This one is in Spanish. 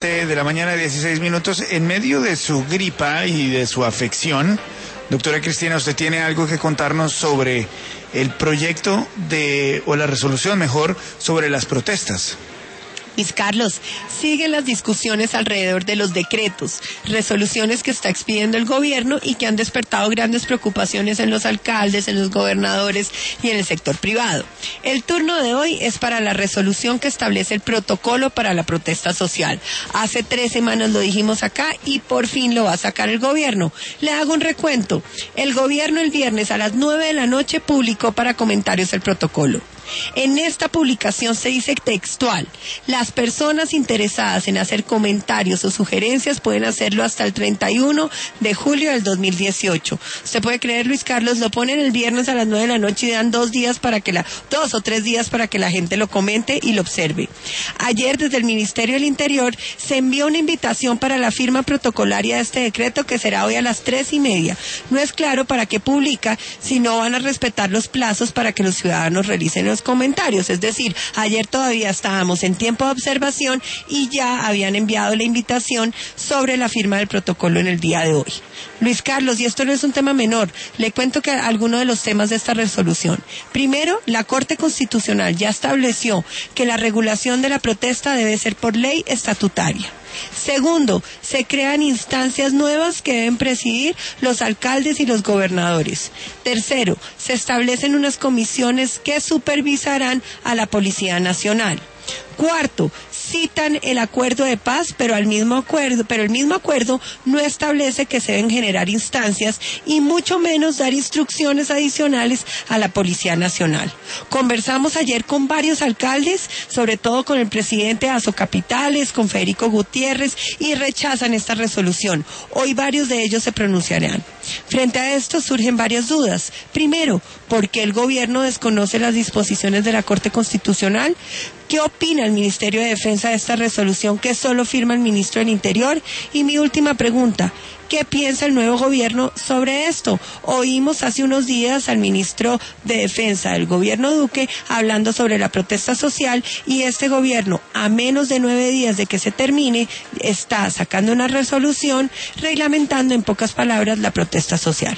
De la mañana, 16 minutos. En medio de su gripa y de su afección, doctora Cristina, usted tiene algo que contarnos sobre el proyecto o la resolución, mejor, sobre las protestas. Luis Carlos, siguen las discusiones alrededor de los decretos, resoluciones que está expidiendo el gobierno y que han despertado grandes preocupaciones en los alcaldes, en los gobernadores y en el sector privado. El turno de hoy es para la resolución que establece el protocolo para la protesta social. Hace 3 semanas lo dijimos acá y por fin lo va a sacar el gobierno. Le hago un recuento. El gobierno el viernes a las 9 de la noche publicó para comentarios el protocolo. En esta publicación se dice textual: las personas interesadas en hacer comentarios o sugerencias pueden hacerlo hasta el 31 de julio del 2018. Usted puede creer, Luis Carlos, lo ponen el viernes a las 9 de la noche y dan 2 o 3 días para que la gente lo comente y lo observe. Ayer, desde el Ministerio del Interior, se envió una invitación para la firma protocolaria de este decreto, que será hoy a las 3:30. No es claro para qué publica, si no van a respetar los plazos para que los ciudadanos realicen los comentarios. Es decir, ayer todavía estábamos en tiempo de observación y ya habían enviado la invitación sobre la firma del protocolo en el día de hoy. Luis Carlos, y esto no es un tema menor, le cuento que algunos de los temas de esta resolución. Primero, la Corte Constitucional ya estableció que la regulación de la protesta debe ser por ley estatutaria. Segundo, se crean instancias nuevas que deben presidir los alcaldes y los gobernadores. Tercero, se establecen unas comisiones que supervisarán a la Policía Nacional. Cuarto, citan el acuerdo de paz, pero el mismo acuerdo no establece que se deben generar instancias y mucho menos dar instrucciones adicionales a la Policía Nacional. Conversamos ayer con varios alcaldes, sobre todo con el presidente de Asocapitales, con Federico Gutiérrez, y rechazan esta resolución. Hoy varios de ellos se pronunciarán. Frente a esto surgen varias dudas. Primero, ¿por qué el gobierno desconoce las disposiciones de la Corte Constitucional? ¿Qué opina el Ministerio de Defensa de esta resolución que solo firma el ministro del Interior? Y mi última pregunta, ¿qué piensa el nuevo gobierno sobre esto? Oímos hace unos días al ministro de Defensa del gobierno Duque hablando sobre la protesta social, y este gobierno, a menos de 9 días de que se termine, está sacando una resolución reglamentando, en pocas palabras, la protesta social.